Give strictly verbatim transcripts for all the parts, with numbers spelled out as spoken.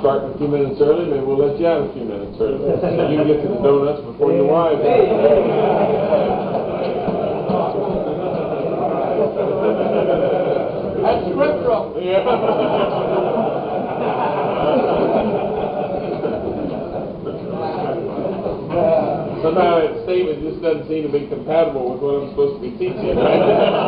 starting a few minutes early, maybe we'll let you out a few minutes early. So you can get to the donuts before your wife. That's scriptural. Yeah. Somehow that statement just doesn't seem to be compatible with what I'm supposed to be teaching, right?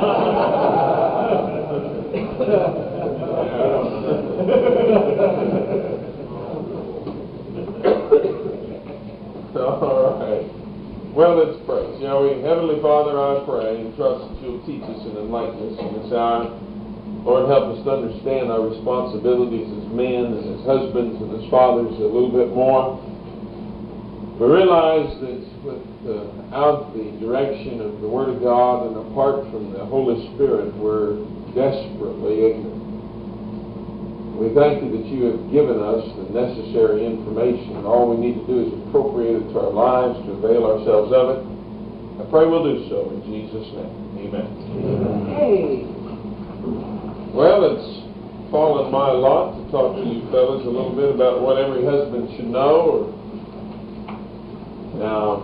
All right. Well, let's pray. Shall we? Heavenly Father, I pray and trust that you'll teach us and enlighten us in this hour. Lord, help us to understand our responsibilities as men and as husbands and as fathers a little bit more. We realize that without the direction of the Word of God and apart from the Holy Spirit, we're desperately ignorant. We thank you that you have given us the necessary information. All we need to do is appropriate it to our lives, to avail ourselves of it. I pray we'll do so in Jesus' name. Amen. Hey. Well, it's fallen my lot to talk to you fellas a little bit about what every husband should know. Now,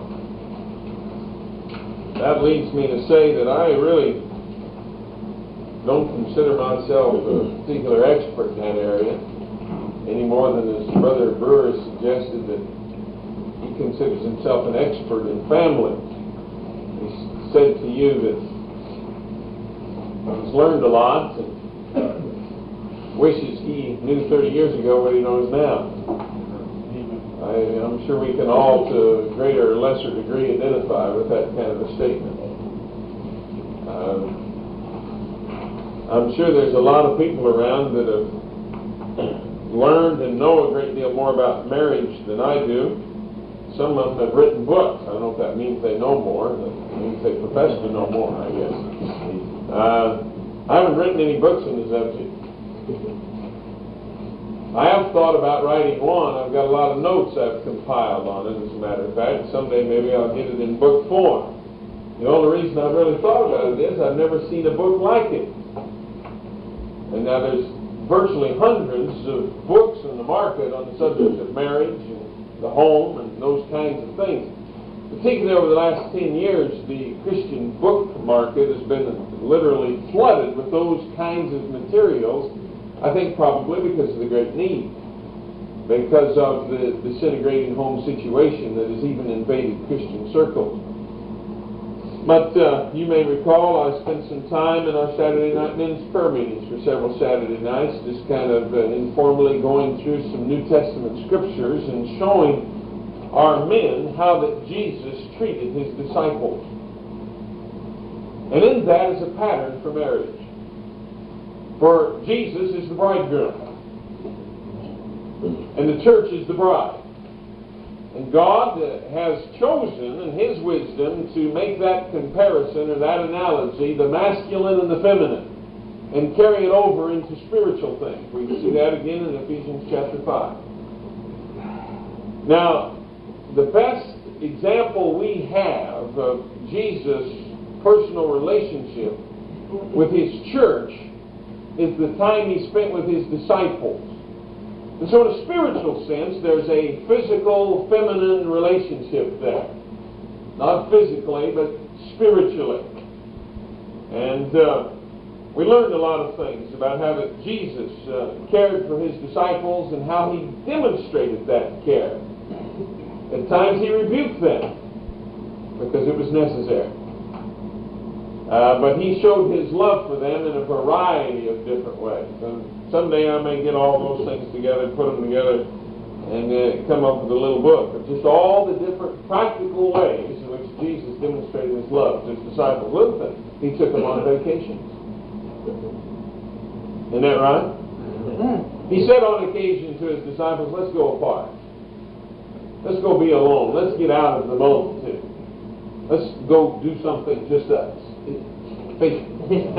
that leads me to say that I really don't consider myself a particular expert in that area, any more than his brother Brewer suggested that he considers himself an expert in family. He said to you that he's learned a lot and wishes he knew thirty years ago what he knows now. I, I'm sure we can all, to a greater or lesser degree, identify with that kind of a statement. Uh, I'm sure there's a lot of people around that have learned and know a great deal more about marriage than I do. Some of them have written books. I don't know if that means they know more. That means they profess to know more, I guess. Uh, I haven't written any books on the subject. I have thought about writing one. I've got a lot of notes I've compiled on it, as a matter of fact. Someday maybe I'll get it in book form. The only reason I've really thought about it is I've never seen a book like it. And now there's virtually hundreds of books in the market on the subject of marriage and the home and those kinds of things. Particularly over the last ten years, the Christian book market has been literally flooded with those kinds of materials. I think probably because of the great need, because of the disintegrating home situation that has even invaded Christian circles. But uh, you may recall I spent some time in our Saturday night men's prayer meetings for several Saturday nights, just kind of uh, informally going through some New Testament scriptures and showing our men how that Jesus treated his disciples. And in that is a pattern for marriage. For Jesus is the bridegroom, and the church is the bride. And God has chosen, in His wisdom, to make that comparison or that analogy, the masculine and the feminine, and carry it over into spiritual things. We can see that again in Ephesians chapter five. Now, the best example we have of Jesus' personal relationship with His church is the time He spent with His disciples. And so in a spiritual sense, there's a physical, feminine relationship there. Not physically, but spiritually. And uh, we learned a lot of things about how that Jesus uh, cared for His disciples and how He demonstrated that care. At times He rebuked them because it was necessary. Uh, but He showed His love for them in a variety of different ways. And someday I may get all those things together, put them together, and uh, come up with a little book of just all the different practical ways in which Jesus demonstrated His love to His disciples. Little things. He took them on vacations. Isn't that right? He said on occasion to His disciples, let's go apart. Let's go be alone. Let's get out of the multitude. Let's go do something just us. Fishing.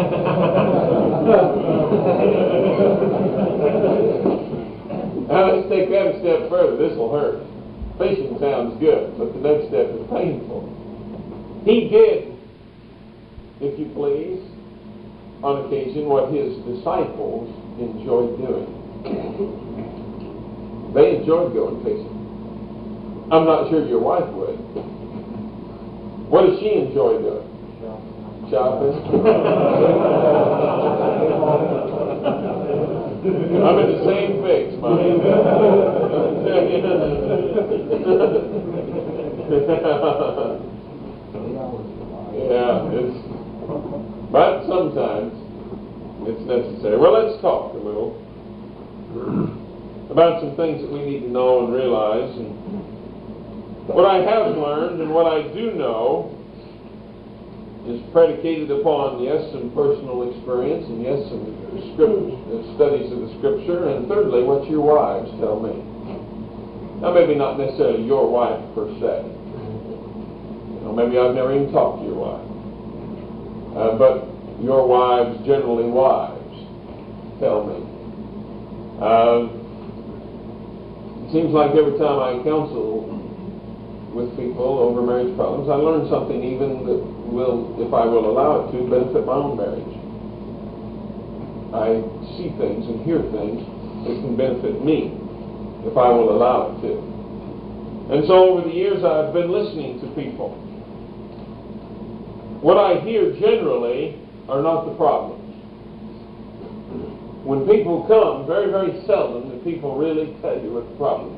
Now let's take that a step further. This will hurt. Fishing sounds good, but the next step is painful. He did, if you please, on occasion what His disciples enjoyed doing. They enjoyed going fishing. I'm not sure your wife would. What does she enjoy doing? Shopping. I'm in the same fix, Mike. Yeah, it's, but sometimes it's necessary. Well, let's talk a little about some things that we need to know and realize. And what I have learned and what I do know is predicated upon, yes, some personal experience, and yes, some script, studies of the Scripture, and thirdly, what your wives tell me. Now, maybe not necessarily your wife per se. You know, maybe I've never even talked to your wife. Uh, but your wives, generally wives, tell me. Uh, it seems like every time I counsel with people over marriage problems, I learn something even that will, if I will allow it to, benefit my own marriage. I see things and hear things that can benefit me if I will allow it to. And so over the years I've been listening to people. What I hear generally are not the problems. When people come, very, very seldom do people really tell you what the problem is.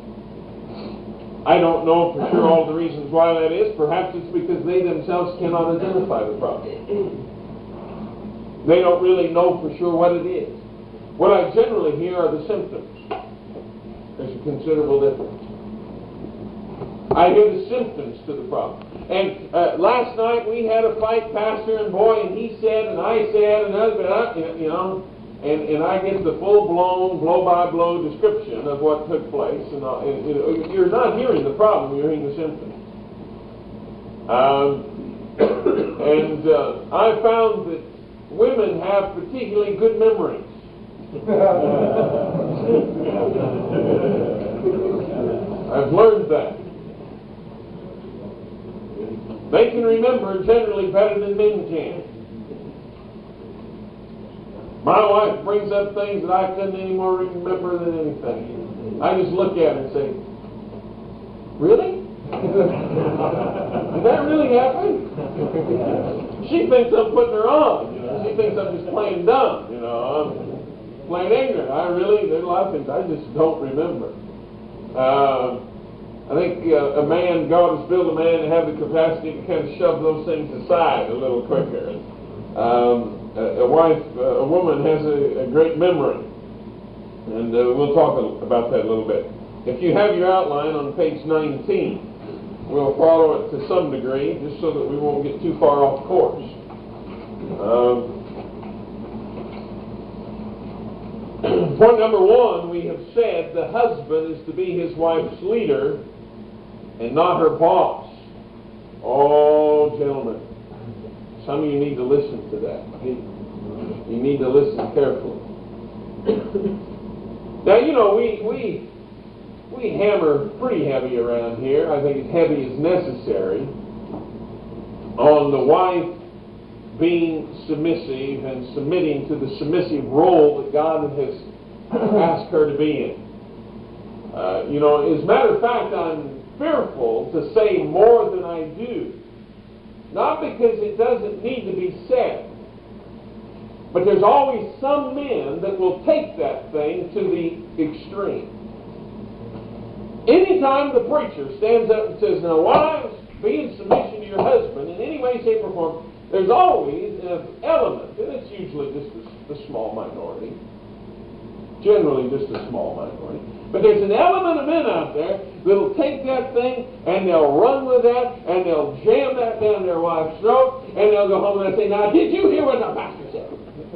I don't know for sure all the reasons why that is. Perhaps it's because they themselves cannot identify the problem. They don't really know for sure what it is. What I generally hear are the symptoms. There's a considerable difference. I hear the symptoms to the problem. And uh, last night we had a fight, Pastor and boy, and he said, and I said, and husband, you know, and, and I get the full-blown, blow-by-blow description of what took place. And, uh, and you know, you're not hearing the problem, you're hearing the symptoms. Um, and uh, I found that women have particularly good memories. I've learned that. They can remember generally better than men can. My wife brings up things that I couldn't any more remember than anything. I just look at her and say, really? Did that really happen? She thinks I'm putting her on. You know? She thinks I'm just playing dumb. You know, I'm playing ignorant. I really, there's a lot of things I just don't remember. Uh, I think uh, a man, God has built a man to have the capacity to kind of shove those things aside a little quicker. Um, a, a wife, uh, a woman has a, a great memory. And uh, we'll talk a, about that a little bit. If you have your outline on page nineteen, we'll follow it to some degree, just so that we won't get too far off course. Um, point number one, we have said the husband is to be his wife's leader and not her boss. Oh, gentlemen, some of you need to listen to that. You need to listen carefully. Now, you know, we we we hammer pretty heavy around here. I think as heavy as necessary on the wife being submissive and submitting to the submissive role that God has asked her to be in. Uh, you know, as a matter of fact, I'm fearful to say more than I do. Not because it doesn't need to be said, but there's always some men that will take that thing to the extreme. Anytime the preacher stands up and says, now wives, be in submission to your husband in any way, shape, or form, there's always an element, and it's usually just a, a small minority, generally just a small minority, but there's an element of men out there that'll take that thing and they'll run with that and they'll jam that down their wife's throat and they'll go home and they'll say, now did you hear what the pastor said?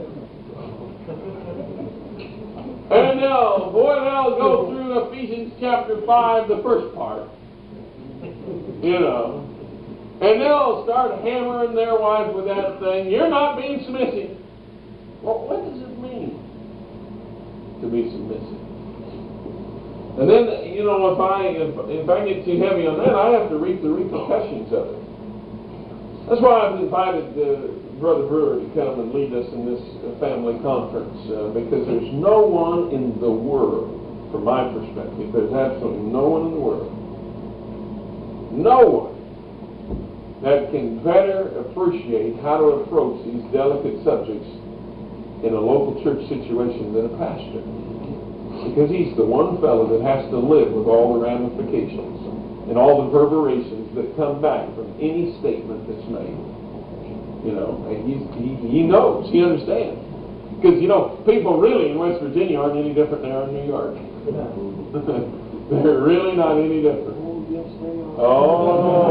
And they'll, boy, they'll go through Ephesians chapter five, the first part, you know. And they'll start hammering their wives with that thing. You're not being submissive. Well, what does it mean to be submissive? And then, you know, if I if, if I get too heavy on that, I have to reap the repercussions of it. That's why I've invited uh, Brother Brewer to come and lead us in this uh, family conference, uh, because there's no one in the world from my perspective, there's absolutely no one in the world, no one, that can better appreciate how to approach these delicate subjects in a local church situation than a pastor. Because he's the one fellow that has to live with all the ramifications and all the reverberations that come back from any statement that's made. You know, and he's, he, he knows, he understands. Because, you know, people really in West Virginia aren't any different than they are in New York. They're really not any different. Oh.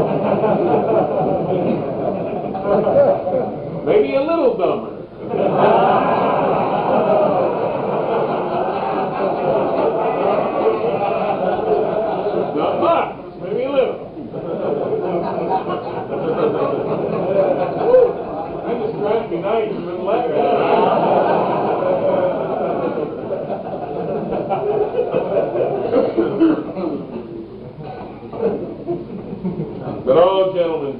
Maybe a little dumber. Not much. Maybe a little. I just tried to be nice and wouldn't let me. But oh, gentlemen,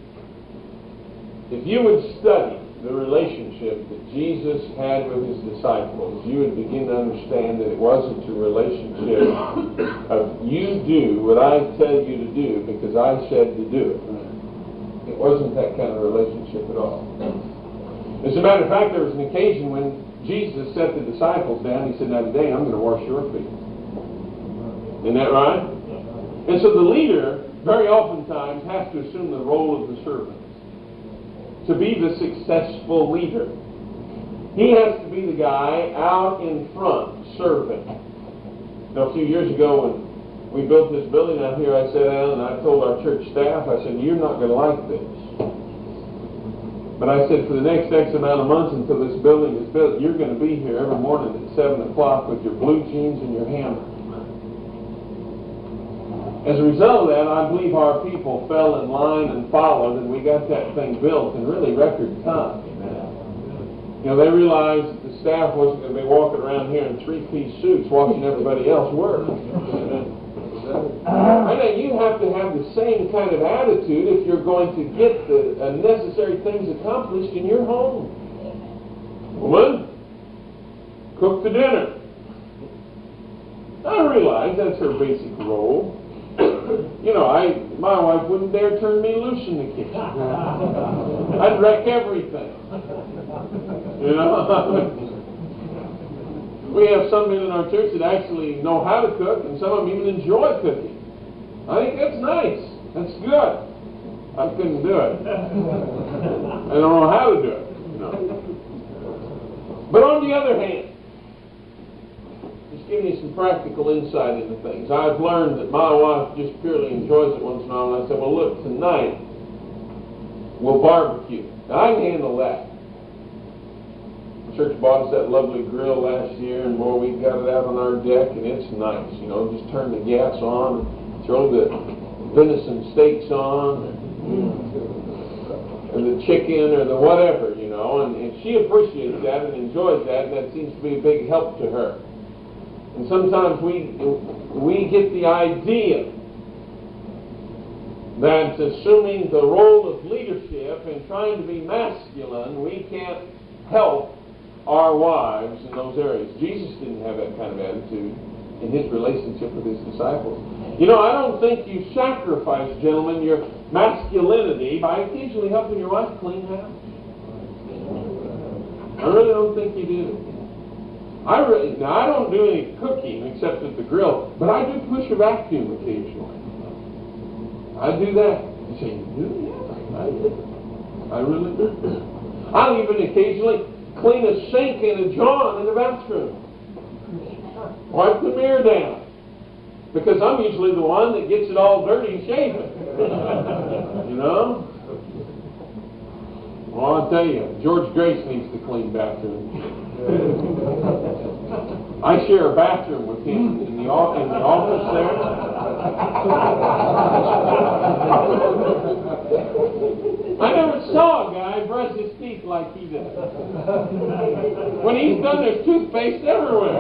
if you would study the relationship that Jesus had with his disciples, you would begin to understand that it wasn't a relationship of you do what I tell you to do because I said to do it. It wasn't that kind of relationship at all. As a matter of fact, there was an occasion when Jesus set the disciples down. He said, now today I'm going to wash your feet. Isn't that right? And so the leader very oftentimes has to assume the role of the servant. To be the successful leader, he has to be the guy out in front serving. Now, a few years ago when we built this building out here, I sat down and I told our church staff, I said, you're not going to like this. But I said, for the next X amount of months until this building is built, you're going to be here every morning at seven o'clock with your blue jeans and your hammer. As a result of that, I believe our people fell in line and followed, and we got that thing built in really record time. You know, they realized that the staff wasn't going to be walking around here in three-piece suits watching everybody else work. I know you have to have the same kind of attitude if you're going to get the uh, necessary things accomplished in your home. Woman, cook the dinner. I realize that's her basic role. You know, I my wife wouldn't dare turn me loose in the kitchen. I'd wreck everything. You know? We have some men in our church that actually know how to cook, and some of them even enjoy cooking. I think that's nice. That's good. I couldn't do it. I don't know how to do it. You know? But on the other hand, give me some practical insight into things. I've learned that my wife just purely enjoys it once in a while, and I said, well, look, tonight we'll barbecue. Now, I can handle that. The church bought us that lovely grill last year, and boy, we got it out on our deck, and it's nice. You know, just turn the gas on, and throw the venison steaks on, and, and the chicken or the whatever, you know, and, and she appreciates that and enjoys that, and that seems to be a big help to her. And sometimes we we get the idea that assuming the role of leadership and trying to be masculine, we can't help our wives in those areas. Jesus didn't have that kind of attitude in his relationship with his disciples. You know, I don't think you sacrifice, gentlemen, your masculinity by occasionally helping your wife clean house. I really don't think you do. I really, now, I don't do any cooking except at the grill, but I do push a vacuum occasionally. I do that. You say, you do? Yeah, I do. I really do. I'll even occasionally clean a sink and a john in the bathroom. Wipe the mirror down. Because I'm usually the one that gets it all dirty and shaven. You know? Well, I'll tell you, George Grace needs to clean bathroom. I share a bathroom with him in the, in the office there. I never saw a guy brush his teeth like he does. When he's done, there's toothpaste everywhere.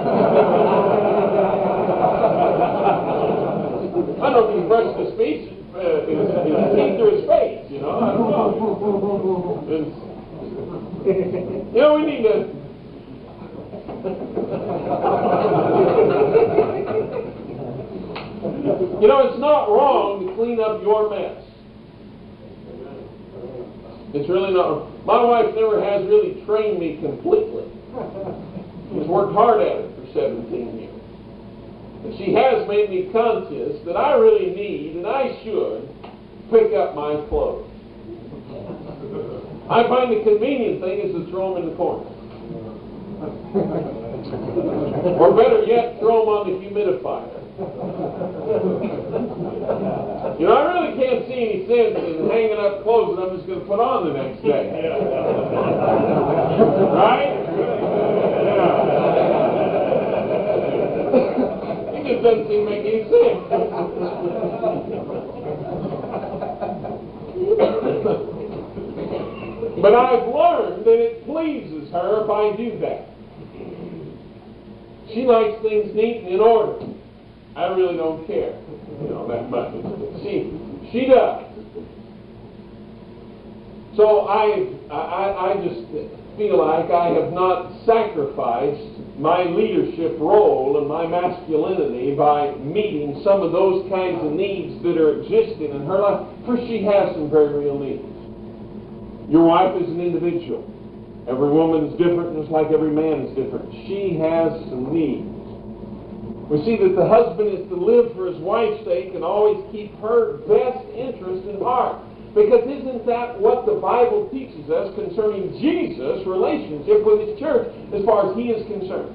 I don't know if he brushed his face, uh, his, his teeth or his face, you know. I don't know. It's, you know, we need to You know, it's not wrong to clean up your mess. It's really not. My wife never has really trained me completely. She's worked hard at it for seventeen years. But she has made me conscious that I really need, and I should, pick up my clothes. I find the convenient thing is to throw them in the corner. Or better yet, throw them on the humidifier. You know, I really can't see any sense in hanging up clothes that I'm just going to put on the next day. Right? Yeah. It just doesn't seem to make any sense. But I've learned that it pleases her if I do that. She likes things neat and in order. I really don't care, you know, that much. She, she does. So I, I, I just feel like I have not sacrificed my leadership role and my masculinity by meeting some of those kinds of needs that are existing in her life, for she has some very real needs. Your wife is an individual. Every woman is different, just like every man is different. She has some needs. We see that the husband is to live for his wife's sake and always keep her best interest in heart. Because isn't that what the Bible teaches us concerning Jesus' relationship with his church as far as he is concerned?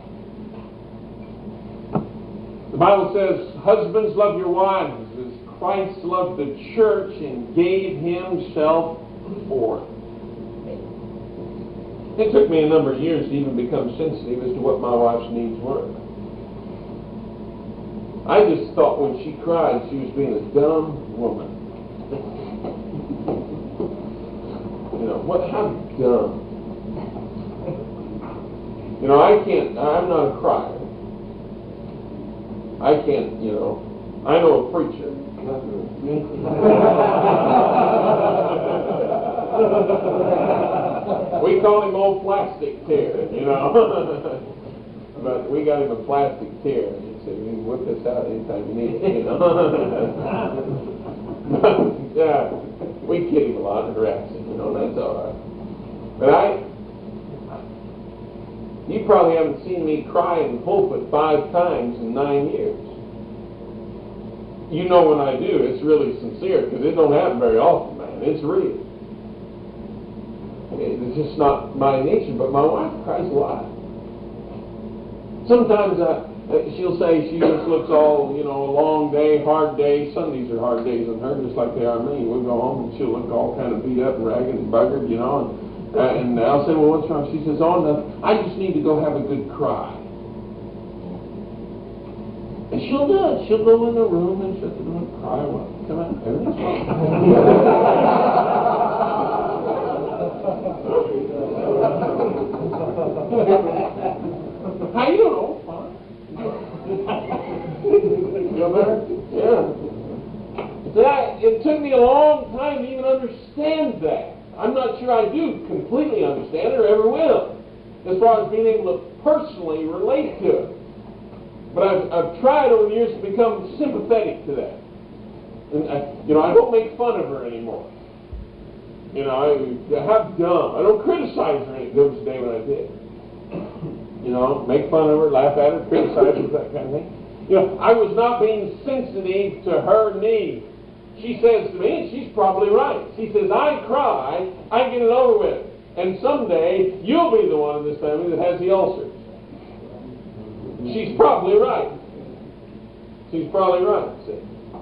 The Bible says, husbands, love your wives as Christ loved the church and gave himself for it. It took me a number of years to even become sensitive as to what my wife's needs were. I just thought when she cried she was being a dumb woman. You know, what, how dumb. You know, I can't, I'm not a crier. I can't, you know, I know a preacher. We call him Old Plastic Tear, you know. But we got him a plastic tear. And he said, you can whip this out anytime you need it, you know. Yeah, we kid him a lot and harass him, you know, that's all right. But I, you probably haven't seen me cry in the pulpit five times in nine years. You know when I do, it's really sincere, because it don't happen very often, man. It's real. It's just not my nature, but my wife cries a lot. Sometimes uh, she'll say she just looks all, you know, a long day, hard day. Sundays are hard days on her, just like they are me. We'll go home and she'll look all kind of beat up and ragged and buggered, you know. And, uh, and I'll say, well, what's wrong? She says, oh, no, I just need to go have a good cry. And she'll do it. She'll go in the room and shut the door and cry. Well, come on, everything's fine. How you doing? Oh, fine. Feel better? Yeah. That, it took me a long time to even understand that. I'm not sure I do completely understand it or ever will, as far as being able to personally relate to it. But I've, I've tried over the years to become sympathetic to that. And I, you know, I don't make fun of her anymore. You know, I, how dumb. I don't criticize her any. There was a day when I did. You know, make fun of her, laugh at her, criticize her, that kind of thing. You know, I was not being sensitive to her needs. She says to me, and she's probably right. She says, I cry, I get it over with. And someday, you'll be the one in this family that has the ulcers. She's probably right. She's probably right, see.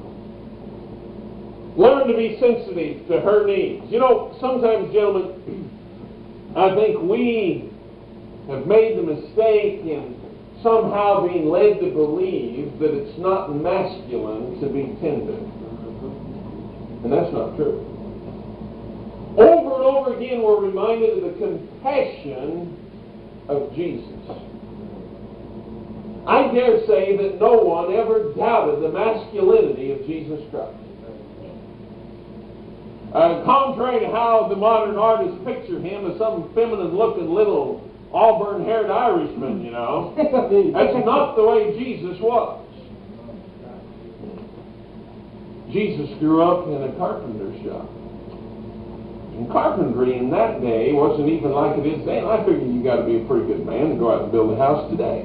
Learn to be sensitive to her needs. You know, sometimes, gentlemen, I think we have made the mistake in somehow being led to believe that it's not masculine to be tender. And that's not true. Over and over again, we're reminded of the compassion of Jesus. I dare say that no one ever doubted the masculinity of Jesus Christ. Uh, contrary to how the modern artists picture him as some feminine-looking little auburn-haired Irishman, you know, that's not the way Jesus was. Jesus grew up in a carpenter shop. And carpentry in that day wasn't even like it is today. And I figure you got to be a pretty good man to go out and build a house today.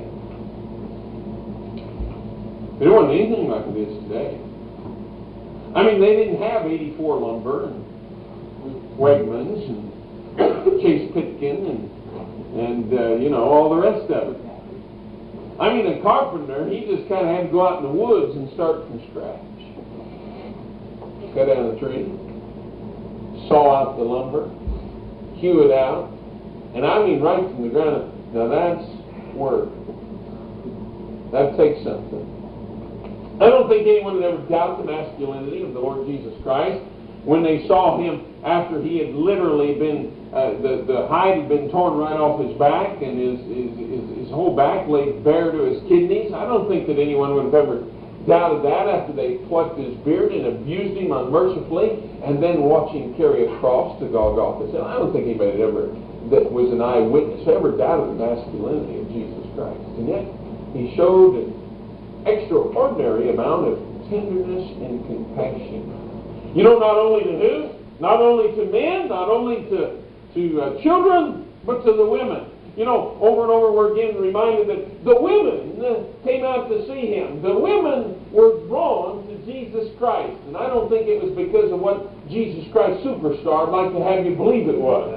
It wasn't anything like it is today. I mean, they didn't have eighty-four lumber and Wegmans and Chase Pitkin and, and uh, you know, all the rest of it. I mean, a carpenter, he just kind of had to go out in the woods and start from scratch. Cut down a tree, saw out the lumber, hew it out, and I mean right from the ground. Now that's work. That takes something. I don't think anyone would ever doubt the masculinity of the Lord Jesus Christ when they saw him after he had literally been, uh, the, the hide had been torn right off his back and his, his, his, his whole back laid bare to his kidneys. I don't think that anyone would have ever doubted that after they plucked his beard and abused him unmercifully and then watch him carry a cross to Golgotha. So I don't think anybody ever that was an eyewitness ever doubted the masculinity of Jesus Christ. And yet he showed an extraordinary amount of tenderness and compassion. You know, not only to who? Not only to men, not only to, to uh, children, but to the women. You know, over and over we're again reminded that the women came out to see him. The women were drawn to Jesus Christ. And I don't think it was because of what Jesus Christ Superstar would like to have you believe it was.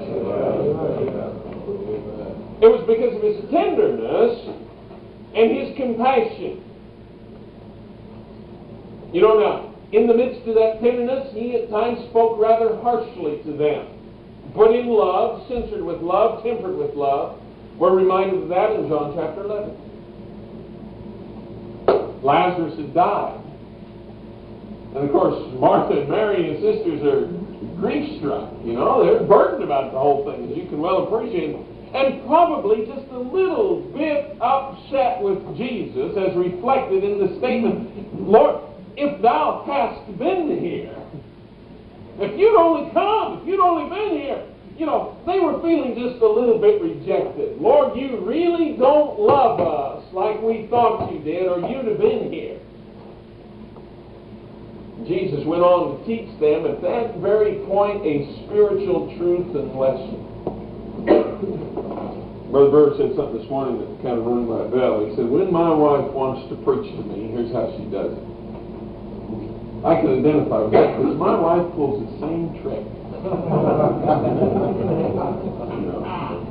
It was because of his tenderness and his compassion. You know, now, in the midst of that tenderness, he at times spoke rather harshly to them. But in love, censored with love, tempered with love. We're reminded of that in John chapter eleven. Lazarus had died. And of course, Martha and Mary and his sisters are grief-struck. You know, they're burdened about the whole thing, as you can well appreciate. And probably just a little bit upset with Jesus, as reflected in the statement, Lord, if thou hast been here, if you'd only come, if you'd only been here, you know, they were feeling just a little bit rejected. Lord, you really don't love us like we thought you did, or you'd have been here. Jesus went on to teach them at that very point a spiritual truth and lesson. Brother Bird said something this morning that kind of rung my bell. He said, when my wife wants to preach to me, here's how she does it. I can identify with that because my wife pulls the same trick. You know.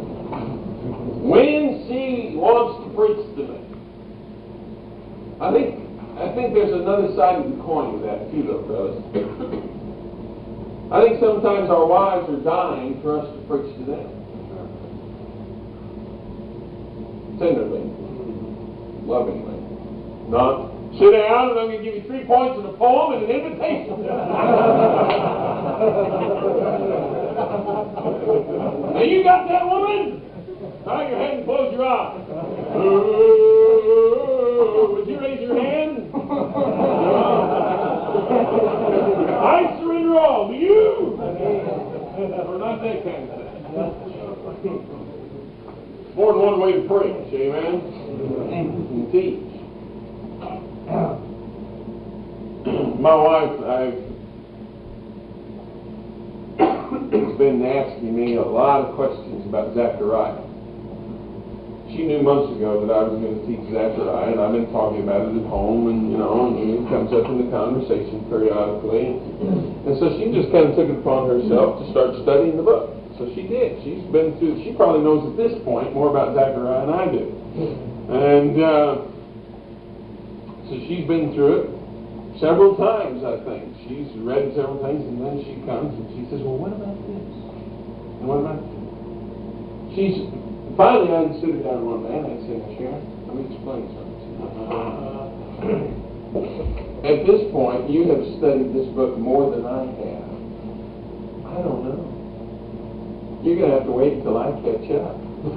When she wants to preach to me, I think I think there's another side of the coin to that too, though, fellas. I think sometimes our wives are dying for us to preach to them. Tenderly, lovingly, not sit down and I'm going to give you three points and a poem and an invitation. Now you got that, woman? Bow your head and close your eyes. Ooh, would you raise your hand? I surrender all. Do you? Or not that kind of thing. More than one way to preach, amen? And teach. My wife, I've been asking me a lot of questions about Zechariah. She knew months ago that I was going to teach Zechariah, and I've been talking about it at home, and you know, and it comes up in the conversation periodically. And so she just kind of took it upon herself to start studying the book. So she did. She's been through, she probably knows at this point more about Zechariah than I do. And uh, so she's been through it several times, I think. She's read several things, and then she comes and she says, well, what about this? And what about this? She's, finally I can sit her down one day and I say, Sharon, let me explain something. Uh, at this point, you have studied this book more than I have. I don't know. You're going to have to wait until I catch up.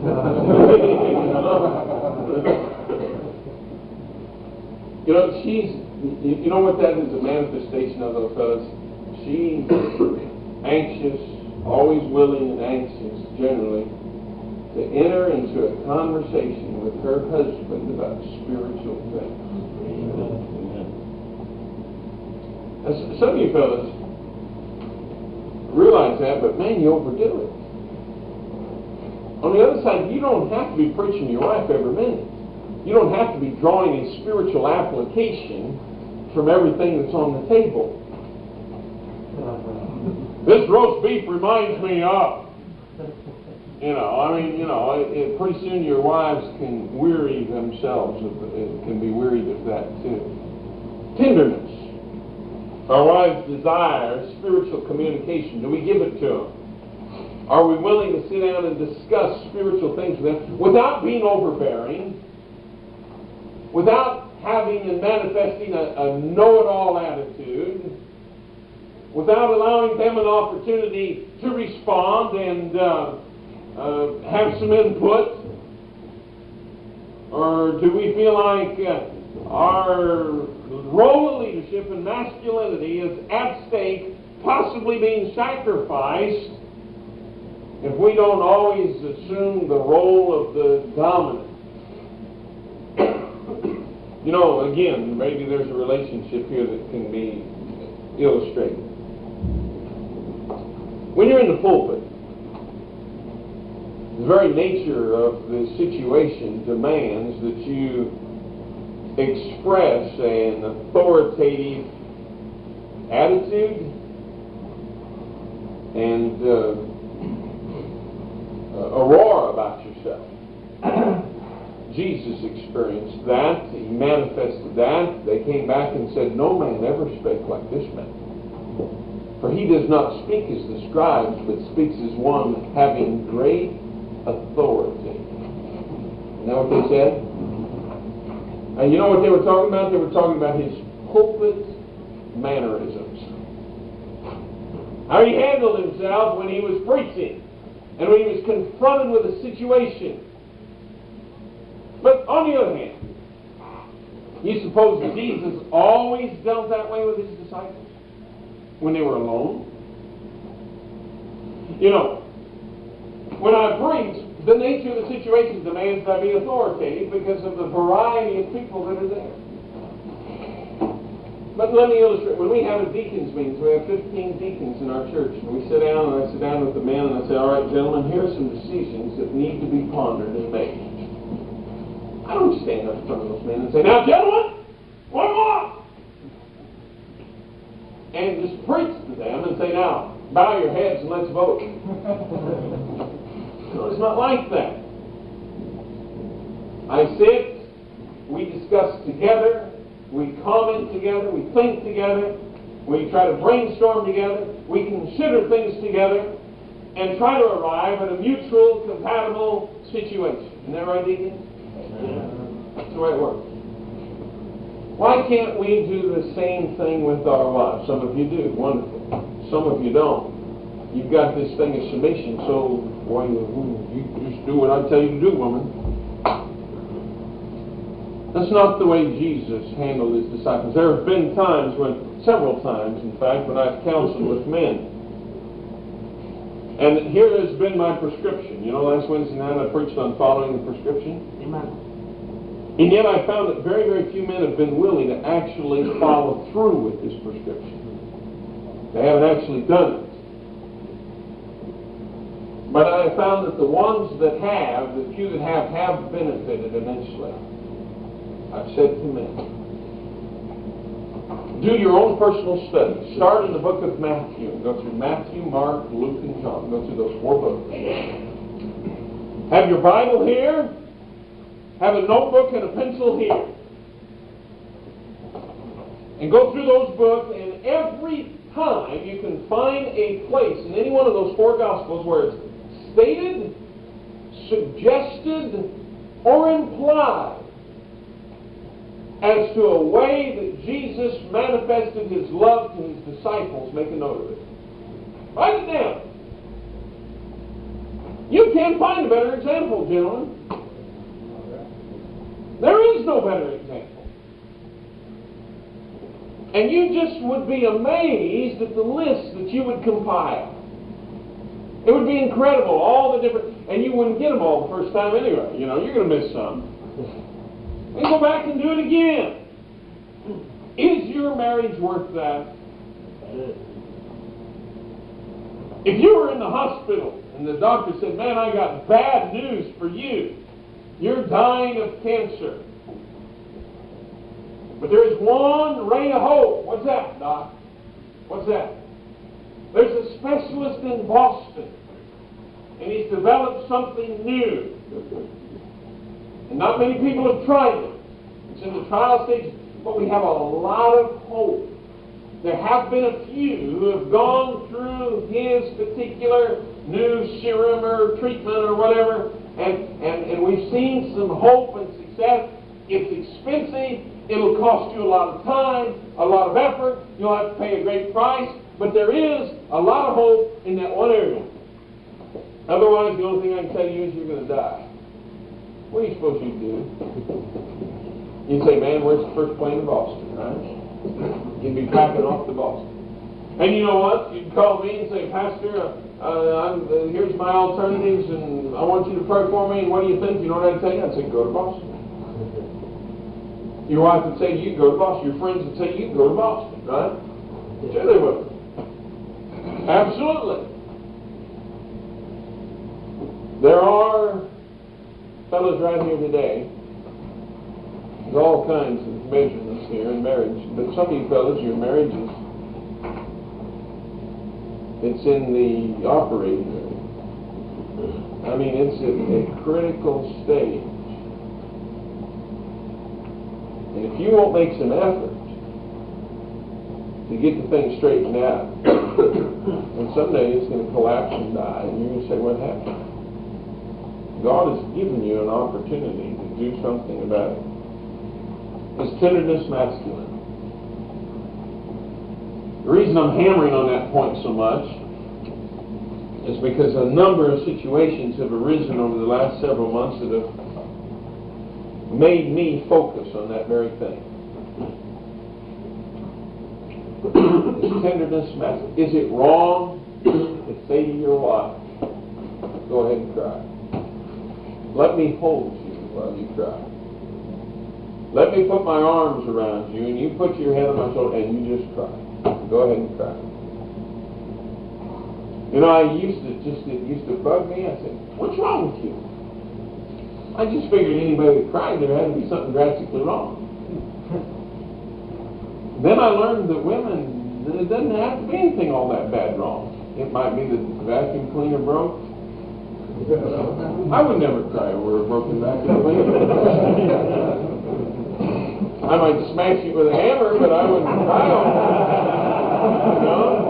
You know, she's, you know what that is a manifestation of, those fellas? She's anxious, always willing and anxious, generally, to enter into a conversation with her husband about spiritual things. And S- Some of you fellas realize that, but man, you overdo it. On the other side, you don't have to be preaching to your wife every minute. You don't have to be drawing a spiritual application from everything that's on the table. This roast beef reminds me of, you know, I mean, you know, it, it, pretty soon your wives can weary themselves, of, it can be wearied of that too. Tenderness. Our wives desire spiritual communication. Do we give it to them? Are we willing to sit down and discuss spiritual things with them without being overbearing, without having and manifesting a, a know-it-all attitude, without allowing them an opportunity to respond and uh, uh, have some input? Or do we feel like uh, our role of leadership and masculinity is at stake, possibly being sacrificed, if we don't always assume the role of the dominant? You know, again, maybe there's a relationship here that can be illustrated. When you're in the pulpit, the very nature of the situation demands that you express an authoritative attitude and uh, a roar about yourself. Jesus experienced that. He manifested that. They came back and said, "No man ever spake like this man. For he does not speak as the scribes, but speaks as one having great authority." Isn't that what they said? And you know what they were talking about? They were talking about his pulpit mannerisms. How he handled himself when he was preaching and when he was confronted with a situation. But on the other hand, you suppose that Jesus always dealt that way with his disciples when they were alone? You know, when I preach, the nature of the situation demands that I be authoritative because of the variety of people that are there. But let me illustrate. When we have a deacons meeting, we have fifteen deacons in our church, and we sit down, and I sit down with the men, and I say, "All right, gentlemen, here are some decisions that need to be pondered and made." I don't stand up in front of those men and say, "Now, gentlemen, what do you want?" And just preach to them and say, "Now, bow your heads and let's vote." No, it's not like that. I sit, we discuss together, we comment together, we think together, we try to brainstorm together, we consider things together, and try to arrive at a mutual, compatible situation. Isn't that right, Deacon? Yeah. That's the way it works. Why can't we do the same thing with our wives? Some of you do. Wonderful. Some of you don't. You've got this thing of submission, so boy, you just do what I tell you to do, woman. That's not the way Jesus handled his disciples. There have been times when, several times in fact, when I've counseled with men. And here has been my prescription. You know, last Wednesday night I preached on following the prescription. Amen. And yet I found that very, very few men have been willing to actually follow through with this prescription. They haven't actually done it. But I found that the ones that have, the few that have, have benefited immensely. I've said to men, do your own personal study. Start in the book of Matthew. Go through Matthew, Mark, Luke, and John. Go through those four books. Have your Bible here. Have a notebook and a pencil here. And go through those books, and every time you can find a place in any one of those four Gospels where it's stated, suggested, or implied as to a way that Jesus manifested his love to his disciples, make a note of it. Write it down. You can't find a better example, gentlemen. There is no better example. And you just would be amazed at the list that you would compile. It would be incredible, all the different, and you wouldn't get them all the first time anyway. You know, you're going to miss some. And go back and do it again. Is your marriage worth that? If you were in the hospital and the doctor said, man, I got bad news for you. You're dying of cancer. But there is one ray of hope. What's that, Doc? What's that? There's a specialist in Boston, and he's developed something new. And not many people have tried it. It's in the trial stage, but we have a lot of hope. There have been a few who have gone through his particular new serum or treatment or whatever, and, and, and we've seen some hope and success. It's expensive. It'll cost you a lot of time, a lot of effort. You'll have to pay a great price. But there is a lot of hope in that one area. Otherwise, the only thing I can tell you is you're going to die. What do you suppose you'd do? You'd say, man, where's the first plane to Boston, right? You'd be packing off to Boston. And you know what? You'd call me and say, Pastor, uh, I'm, uh, here's my alternatives, and I want you to pray for me, and what do you think? You know what I'd tell you? I'd say, go to Boston. Your wife would say, you go to Boston. Your friends would say, you go to Boston, right? Sure they would. Absolutely. There are fellows right here today. There's all kinds of measurements here in marriage, but some of you fellows, your marriage is it's in the operating room. I mean, it's at a critical stage. And if you won't make some effort to get the thing straightened out, and someday it's going to collapse and die, and you're going to say, what happened? God has given you an opportunity to do something about it. Is tenderness masculine? The reason I'm hammering on that point so much is because a number of situations have arisen over the last several months that have made me focus on that very thing. Is tenderness masculine? Is it wrong to say to your wife, go ahead and cry? Let me hold you while you cry. Let me put my arms around you, and you put your head on my shoulder, and you just cry. Go ahead and cry. You know, I used to just, it used to bug me. I said, what's wrong with you? I just figured anybody that cried, there had to be something drastically wrong. Then I learned that women, that it doesn't have to be anything all that bad wrong. It might be that the vacuum cleaner broke. I would never cry over a broken vacuum cleaner. I might smash it with a hammer, but I wouldn't cry on it. You know?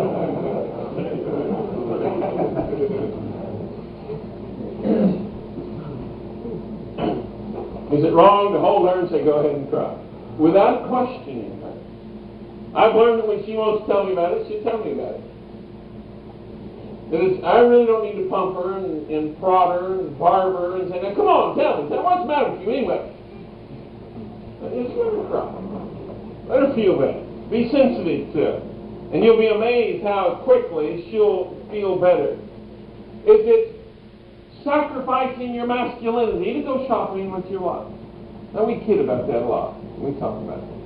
Is it wrong to hold her and say, go ahead and cry? Without questioning her. I've learned that when she wants to tell me about it, she'll tell me about it. That it's, I really don't need to pump her and, and prod her and barb her and say, now come on, tell me, tell me what's the matter with you anyway? Just let her cry. Let her feel that. Be sensitive to it. And you'll be amazed how quickly she'll feel better. Is it sacrificing your masculinity to go shopping with your wife? Now, we kid about that a lot. We talk about it.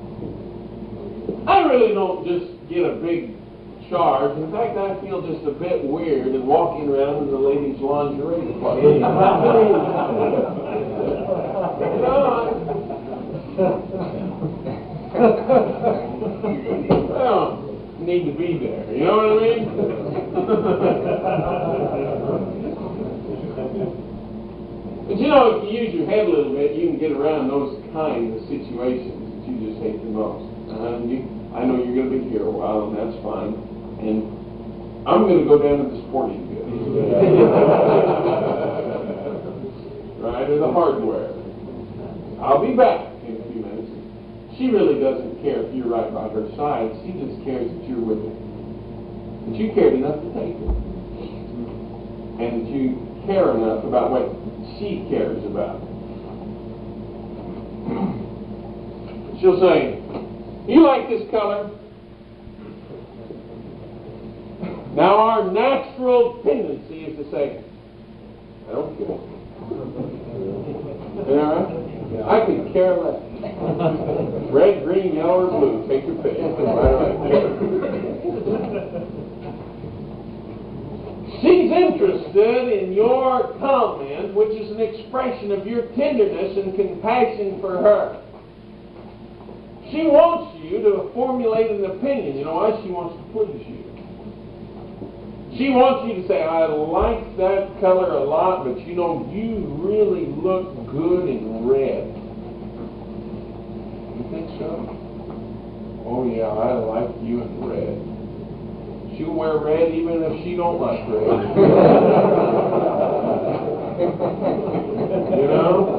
I really don't just get a big charge. In fact, I feel just a bit weird in walking around in the ladies' lingerie department. You know, I, well, need to be there. You know what I mean? But you know, if you use your head a little bit, you can get around those kinds of situations that you just hate the most. And you, I know you're going to be here a while, and that's fine. And I'm going to go down to the sporting goods. Right, or the hardware. I'll be back in a few minutes. She really doesn't care if you're right by her side. She just cares that you're with her. That you cared enough to take her. And that you care enough about what she cares about. She'll say, you like this color? Now our natural tendency is to say, I don't care. You know, I could care less. Red, green, yellow, or blue. Take your pick. She's interested in your comment, which is an expression of your tenderness and compassion for her. She wants you to formulate an opinion. You know why? She wants to please you. She wants you to say, I like that color a lot, but you know, you really look good in red. You think so? Oh yeah, I like you in red. She'll wear red even if she don't like red. You know?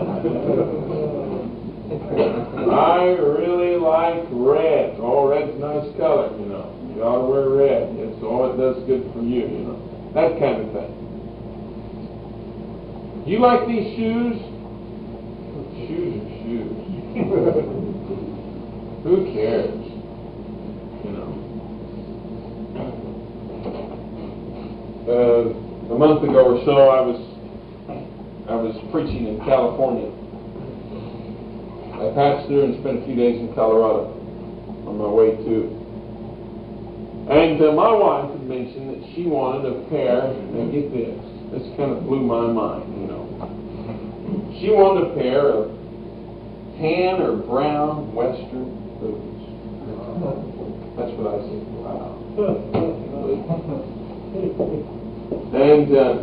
I really like red. Oh, red's a nice color, you know. You ought to wear red. It's all it does good for you, you know. That kind of thing. Do you like these shoes? Shoes are shoes. Who cares? You know. Uh, a month ago or so, I was I was preaching in California. I passed through and spent a few days in Colorado on my way to. And uh, my wife had mentioned that she wanted a pair, and get this, this kind of blew my mind, you know. She wanted a pair of tan or brown Western boots. That's what I said, wow. And uh,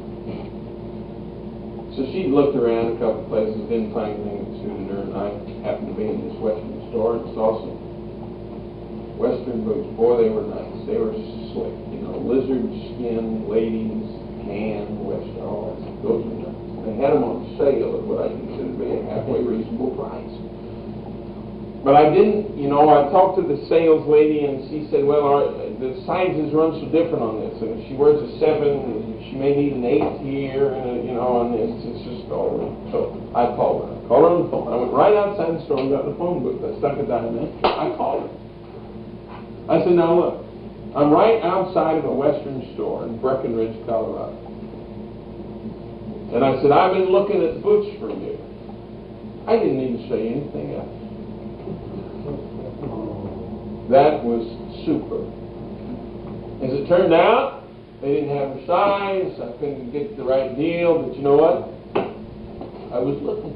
so she looked around a couple places, didn't find anything that suited her, and I happened to be in this Western store and saw some Western boots. Boy, they were nice. They were slick, you know, lizard skin, ladies, tan, Western, all that. Those were nice. They had them on sale at what I consider to be a halfway reasonable price. But I didn't, you know, I talked to the sales lady and she said, well, our, the sizes run so different on this. And if she wears a seven, she may need an eight here, and a, you know, and it's, it's just all right. So I called her. I called her on the phone. I went right outside the store and got the phone booth. I stuck a dime in. I called her. I said, now look, I'm right outside of a Western store in Breckenridge, Colorado. And I said, I've been looking at boots for you. I didn't even say anything else. That was super. As it turned out, they didn't have her size. I couldn't get the right deal, but you know what? I was looking.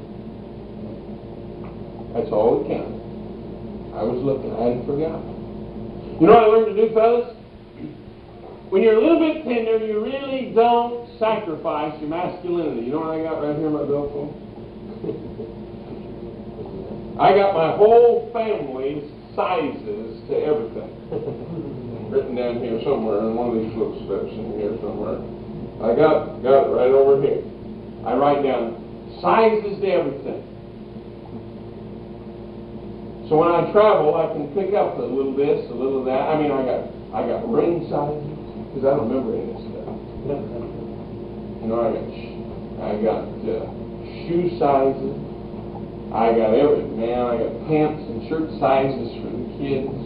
That's all that counted. I was looking. I hadn't forgotten. You know what I learned to do, fellas? When you're a little bit tender, you really don't sacrifice your masculinity. You know what I got right here in my billfold? I got my whole family's sizes to everything. Written down here somewhere in one of these little slips in here somewhere. I got, got it right over here. I write down sizes to everything. So when I travel, I can pick up a little this, a little that. I mean, I got I got ring sizes, because I don't remember any of this stuff. You know, I got I got uh, shoe sizes. I got everything, man. I got pants and shirt sizes for the kids.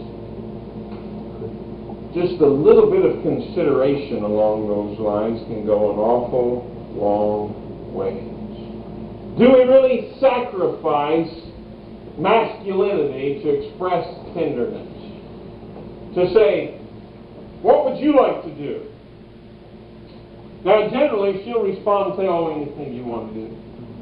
Just a little bit of consideration along those lines can go an awful long ways. Do we really sacrifice masculinity to express tenderness? To say, what would you like to do? Now, generally, she'll respond and say, oh, anything you want to do.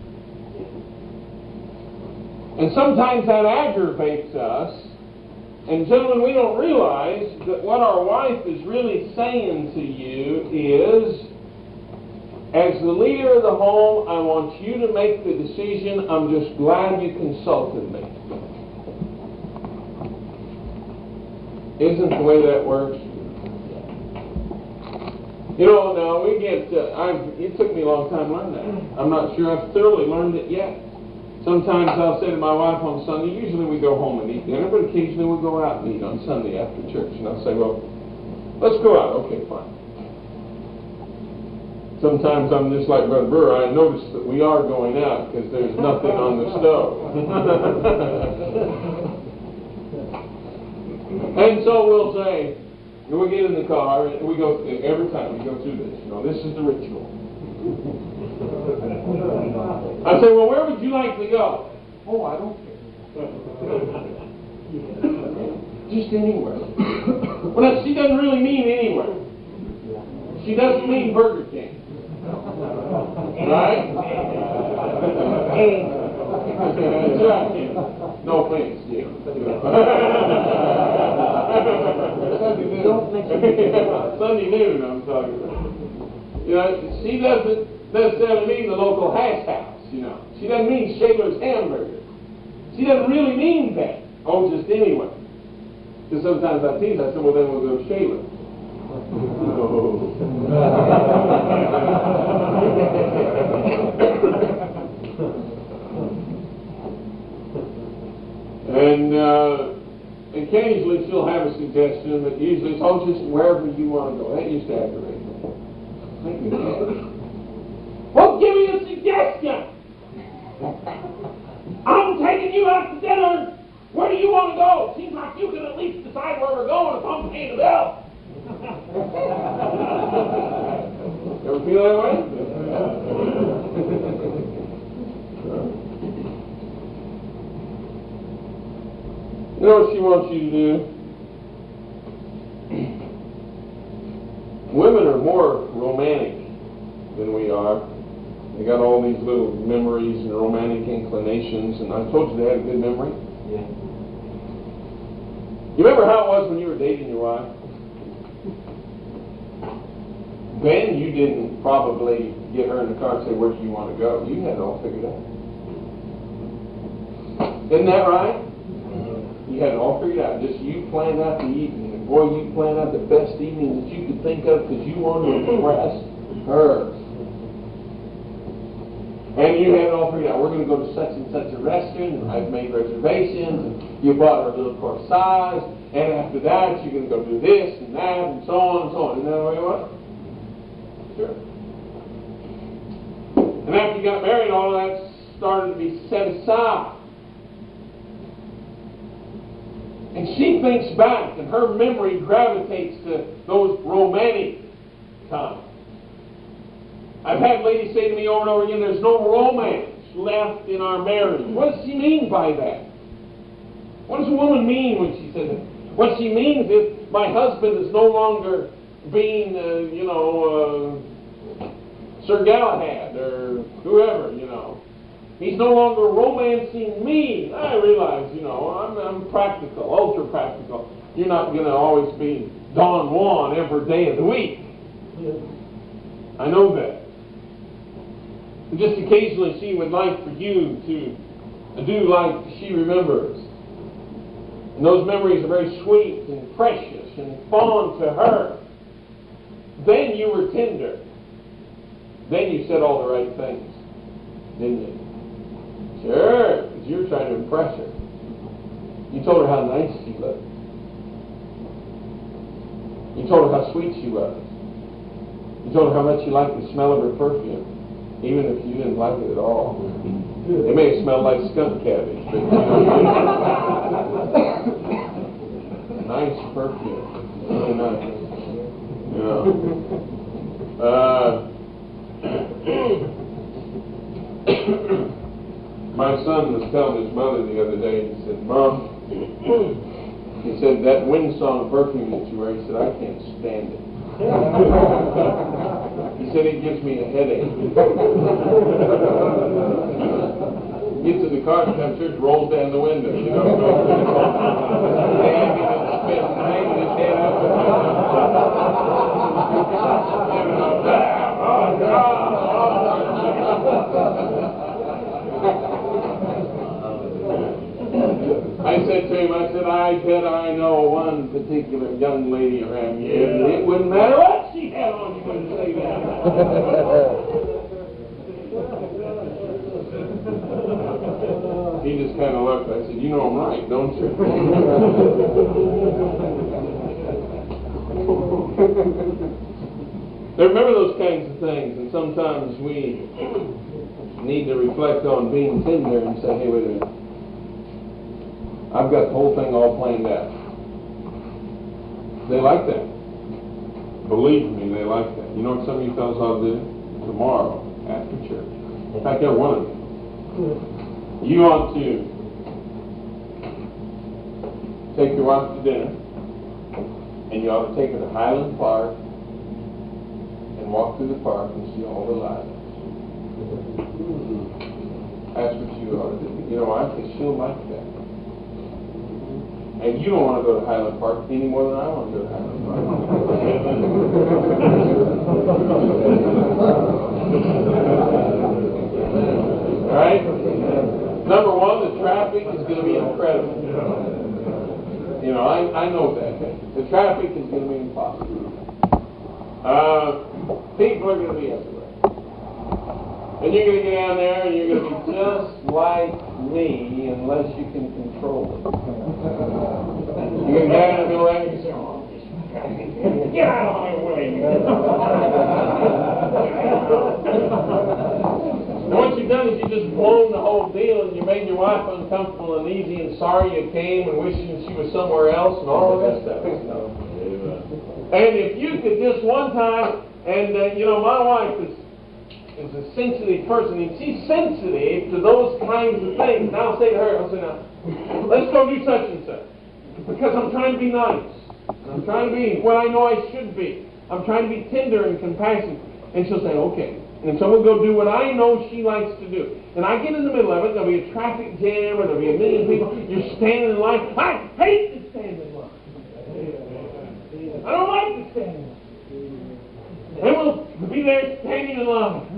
And sometimes that aggravates us. And gentlemen, we don't realize that what our wife is really saying to you is, as the leader of the home, I want you to make the decision. I'm just glad you consulted me. Isn't the way that works? You know, now we get, uh, I've, it took me a long time to learn that. I'm not sure I've thoroughly learned it yet. Sometimes I'll say to my wife on Sunday, usually we go home and eat dinner, but occasionally we'll go out and eat on Sunday after church. And I'll say, well, let's go out. Okay, fine. Sometimes I'm just like Brother Burr. I notice that we are going out because there's nothing on the stove. And so we'll say, we'll get in the car, and we go, every time we go through this, you know, this is the ritual. I say, well, where would you like to go? Oh, I don't care. Just anywhere. Well, now, she doesn't really mean anywhere. She doesn't mean Burger King. Right? Hey. That's right. No offense, Jim. Don't mention Sunday noon, I'm talking about. You know, she doesn't necessarily mean the local hash house, you know. She doesn't mean Shaler's hamburger. She doesn't really mean that. Oh, just anyway. Because sometimes I tease, I said, well, then we'll go to Shaler. And uh, occasionally she'll have a suggestion, but usually it's, oh, just wherever you want to go. That used to aggravate me. Thank you, Dad. Well, give me a suggestion. I'm taking you out to dinner. Where do you want to go? Seems like you can at least decide where we're going if I'm paying the bill. Ever feel that way? You know what she wants you to do? Women are more romantic than we are. They got all these little memories and romantic inclinations, and I told you they had a good memory. Yeah. You remember how it was when you were dating your wife? Then you didn't probably get her in the car and say, where do you want to go? You had it all figured out. Isn't that right? You had it all figured out. Just you planned out the evening. And boy, you planned out the best evening that you could think of because you wanted to impress her. And you had it all figured out. We're going to go to such and such a restaurant, and I've made reservations, and you bought her a little corsage, and after that, you're going to go do this and that, and so on and so on. Isn't that the way it was? Sure. And after you got married, all of that started to be set aside. And she thinks back, and her memory gravitates to those romantic times. I've had ladies say to me over and over again, there's no romance left in our marriage. What does she mean by that? What does a woman mean when she says that? What she means is my husband is no longer being, uh, you know, uh, Sir Galahad or whoever, you know. He's no longer romancing me. I realize, you know, I'm, I'm practical, ultra practical. You're not going to always be Don Juan every day of the week. I know that. And just occasionally she would like for you to do like she remembers. And those memories are very sweet and precious and fond to her. Then you were tender. Then you said all the right things, didn't you? Sure, because you were trying to impress her. You told her how nice she looked. You told her how sweet she was. You told her how much you liked the smell of her perfume, even if you didn't like it at all. It may have smelled like skunk cabbage, but you know, nice perfume, really nice. You know. Uh, my son was telling his mother the other day, he said, Mom, he said, that Windsong perfume that you wear, he said, I can't stand it. He said, it gives me a headache. Gets in the car, comes here, rolls down the window, you know. Hanging and spitting, hanging his head up. I said to him, I said, I bet I know one particular young lady around here, and it wouldn't matter what she had on, you wouldn't say that. He just kind of looked. I said, you know I'm right, don't you? Remember those kinds of things, and sometimes we need to reflect on being tender and say, hey, wait a minute. I've got the whole thing all planned out. They like that. Believe me, they like that. You know what some of you fellas ought to do? Tomorrow, after church. In fact, every one of you. You ought to take your wife to dinner, and you ought to take her to Highland Park and walk through the park and see all the lilacs. That's what you ought to do. You know why? Because she'll like that. And you don't want to go to Highland Park any more than I want to go to Highland Park. All right? Number one, the traffic is going to be incredible. You know, I, I know that. The traffic is going to be impossible. Uh, people are going to be everywhere. And you're going to get down there and you're going to be just like me unless you can control it. You're going to get in the middle of it and say, oh, get out of my way. And what you've done is you've just blown the whole deal and you made your wife uncomfortable and uneasy and sorry you came and wishing she was somewhere else and all of that stuff. And if you could just one time, and uh, you know, my wife is is a sensitive person, and she's sensitive to those kinds of things. And I'll say to her, I'll say, now, let's go do such and such. Because I'm trying to be nice. And I'm trying to be what I know I should be. I'm trying to be tender and compassionate. And she'll say, okay. And so we'll go do what I know she likes to do. And I get in the middle of it, there'll be a traffic jam, or there'll be a million people. You're standing in line. I hate to stand in line. I don't like to stand in line. And we'll be there standing in line.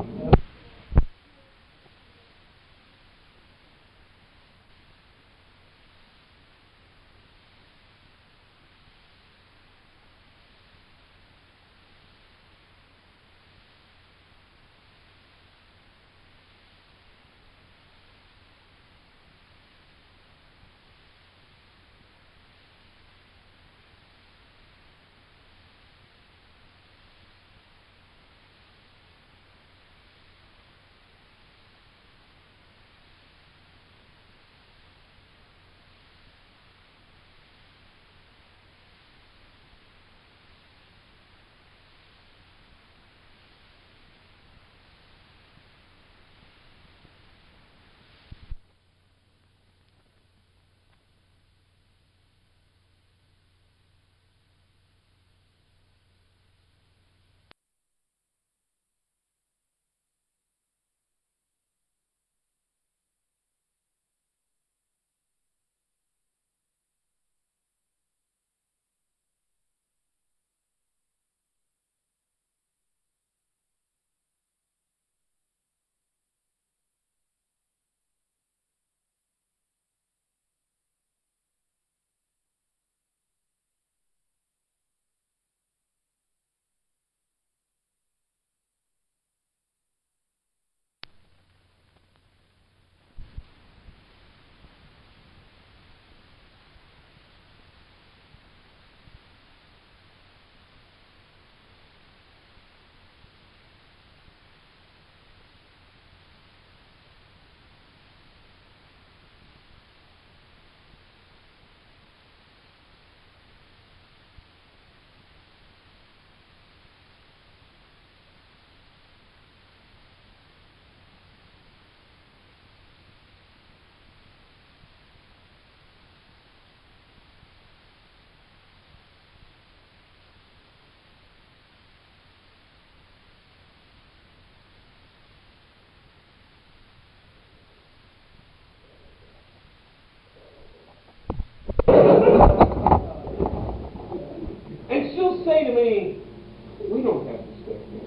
Say to me, we don't have to stay here.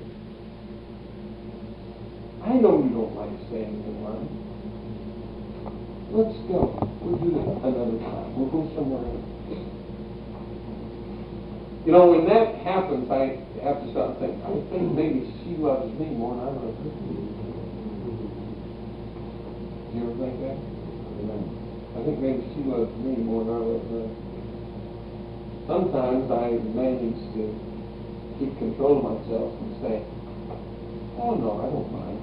I know you don't like staying in line. Let's go. We'll do it another time. We'll go somewhere else. You know, when that happens, I have to start thinking, I think maybe she loves me more than I love her. Do you ever think that? I think maybe she loves me more than I love her. Sometimes I manage to keep control of myself and say, oh no, I don't mind.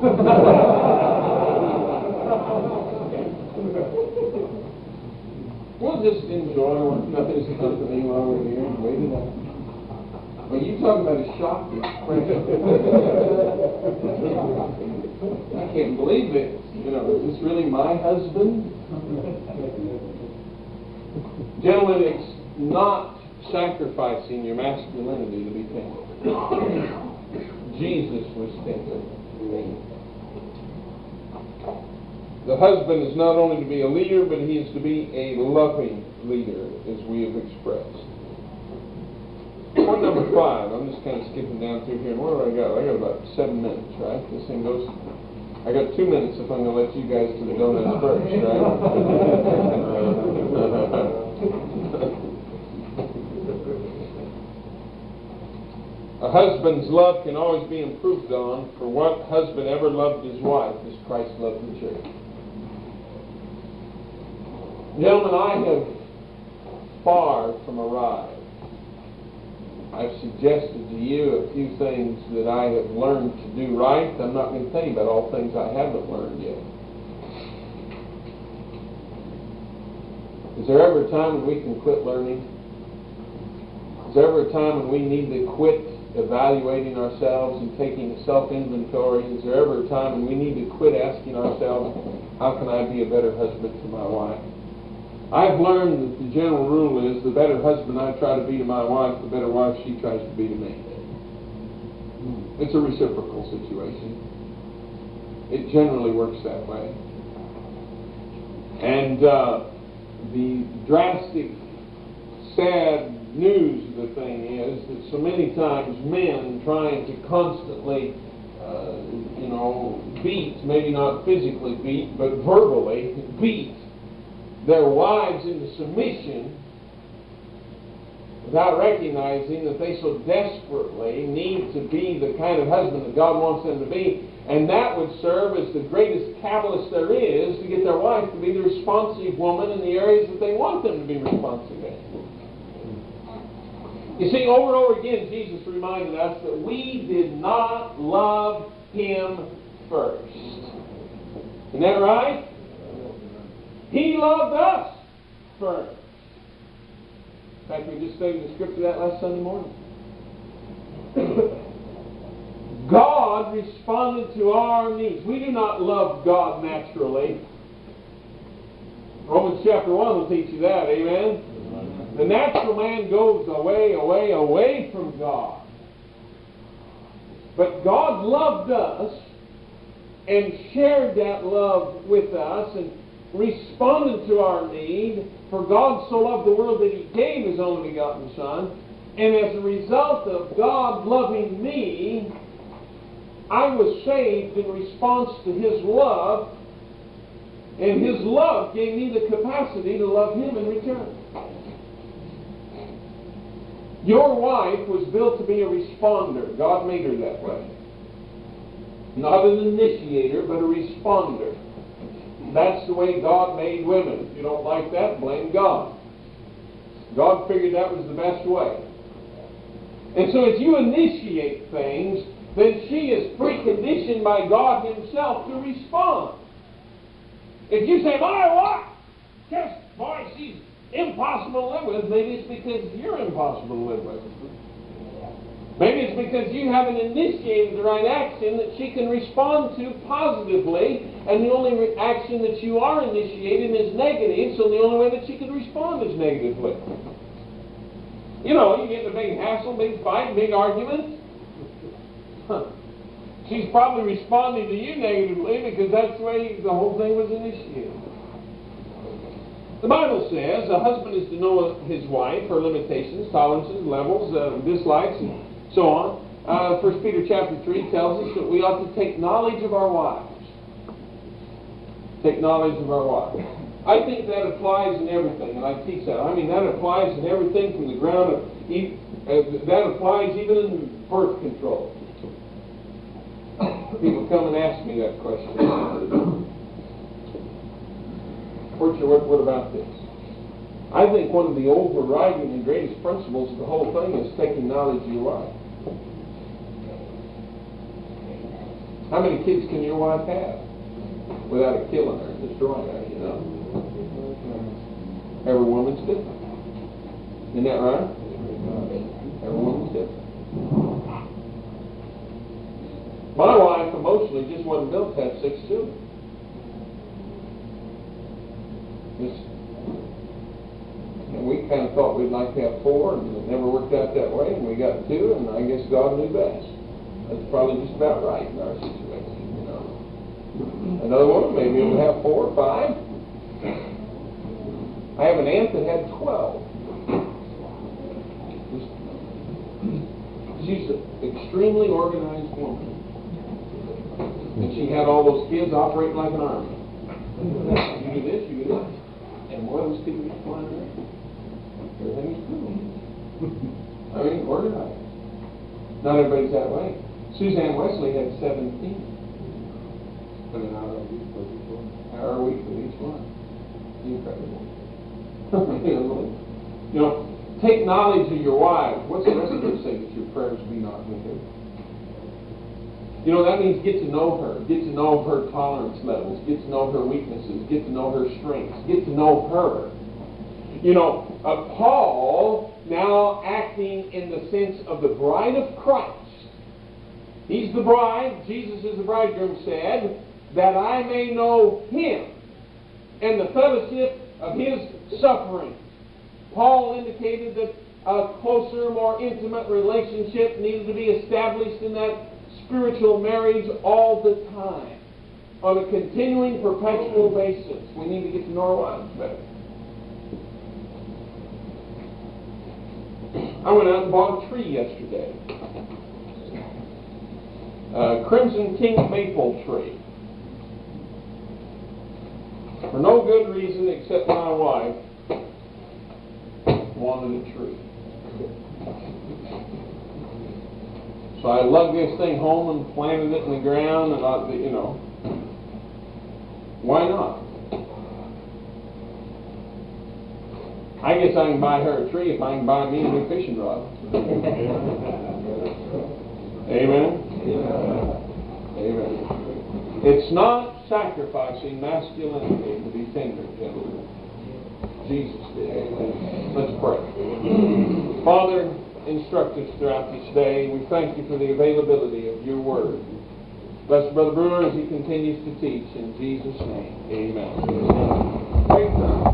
We'll just enjoy one another's company while we're here and wait it out. Well, you talking about a shock I can't believe it. You know, is this really my husband? Gentlemen, it's not sacrificing your masculinity to be tender. Jesus was tender. The husband is not only to be a leader, but he is to be a loving leader, as we have expressed. Point number five, I'm just kind of skipping down through here. And what do I got? I got about seven minutes, right? This thing goes... I got two minutes if I'm going to let you guys to the donuts first, right? A husband's love can always be improved on, for what husband ever loved his wife as Christ loved the church? Gentlemen, I have far from arrived. I've suggested to you a few things that I have learned to do right. I'm not going to tell you about all things I haven't learned yet. Is there ever a time when we can quit learning? Is there ever a time when we need to quit evaluating ourselves and taking a self-inventory? Is there ever a time when we need to quit asking ourselves, how can I be a better husband to my wife? I've learned that the general rule is the better husband I try to be to my wife, the better wife she tries to be to me. It's a reciprocal situation. It generally works that way. And uh, the drastic, sad news of the thing is that so many times men trying to constantly, uh, you know, beat, maybe not physically beat, but verbally beat their wives into submission without recognizing that they so desperately need to be the kind of husband that God wants them to be, and that would serve as the greatest catalyst there is to get their wife to be the responsive woman in the areas that they want them to be responsive in. You see, over and over again, Jesus reminded us that we did not love Him first. Isn't that right? He loved us first. In fact, we just studied the scripture that last Sunday morning. God responded to our needs. We do not love God naturally. Romans chapter one will teach you that, amen? The natural man goes away, away, away from God. But God loved us and shared that love with us and responded to our need. For God so loved the world that He gave His only begotten Son. And as a result of God loving me, I was saved in response to His love. And His love gave me the capacity to love Him in return. Your wife was built to be a responder. God made her that way. Not an initiator, but a responder. That's the way God made women. If you don't like that, blame God. God figured that was the best way. And so as you initiate things, then she is preconditioned by God Himself to respond. If you say, my wife, just, boy, she's impossible to live with, maybe it's because you're impossible to live with. Maybe it's because you haven't initiated the right action that she can respond to positively, and the only re- action that you are initiating is negative, so the only way that she can respond is negatively. You know, you get in a big hassle, big fight, big argument. Huh. She's probably responding to you negatively because that's the way the whole thing was initiated. The Bible says a husband is to know his wife, her limitations, tolerances, levels, uh, dislikes, and so on. Uh, First Peter chapter three tells us that we ought to take knowledge of our wives. Take knowledge of our wives. I think that applies in everything, and I teach that. I mean, that applies in everything from the ground of, uh, that applies even in birth control. People come and ask me that question. Preacher, what, what about this? I think one of the overriding and greatest principles of the whole thing is taking knowledge of your wife. How many kids can your wife have without it killing her, destroying her, you know? Every woman's different. Isn't that right? Every woman's different. My wife emotionally just wasn't built to have six children. Just we kind of thought we'd like to have four, and it never worked out that way, and we got two, and I guess God knew best. That's probably just about right in our situation, you know. Another one, maybe we'll have four or five. I have an aunt that had twelve. She's an extremely organized woman. And she had all those kids operating like an army. You do this, you do that. And boy, those kids get flying around. Everything is cool. I mean, organized. Not everybody's that way. Suzanne Wesley had seventeen. But an hour a week for each one. Hour a week for each one. Incredible. You know, take knowledge of your wives. What's the rest of it say? That your prayers be not hindered. You know, that means get to know her. Get to know her tolerance levels. Get to know her weaknesses. Get to know her strengths. Get to know her. You know, uh, Paul, now acting in the sense of the bride of Christ. He's the bride. Jesus is the bridegroom, said, that I may know him and the fellowship of his suffering. Paul indicated that a closer, more intimate relationship needed to be established in that spiritual marriage all the time, on a continuing, perpetual basis. We need to get to know our wives better. I went out and bought a tree yesterday. A Crimson King maple tree. For no good reason except my wife wanted a tree. So I lugged this thing home and planted it in the ground, and I, you know, why not? I guess I can buy her a tree if I can buy me a new fishing rod. Amen? Amen. It's not sacrificing masculinity to be tender, gentlemen. Jesus did. Amen. Let's pray. Father, instruct us throughout this day. We thank you for the availability of your word. Bless Brother Brewer as he continues to teach. In Jesus' name, amen. Great time.